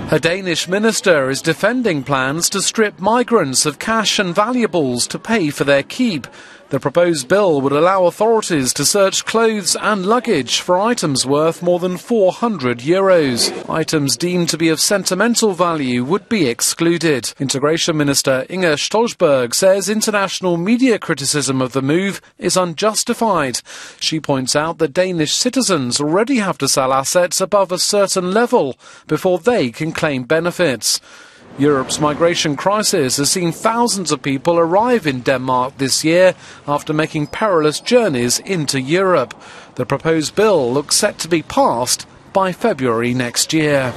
A Danish minister is defending plans to strip migrants of cash and valuables to pay for their keep. The proposed bill would allow authorities to search clothes and luggage for items worth more than €400. Items deemed to be of sentimental value would be excluded. Integration Minister Inger Stoltenberg says international media criticism of the move is unjustified. She points out that Danish citizens already have to sell assets above a certain level before they can claim benefits. Europe's migration crisis has seen thousands of people arrive in Denmark this year after making perilous journeys into Europe. The proposed bill looks set to be passed by February next year.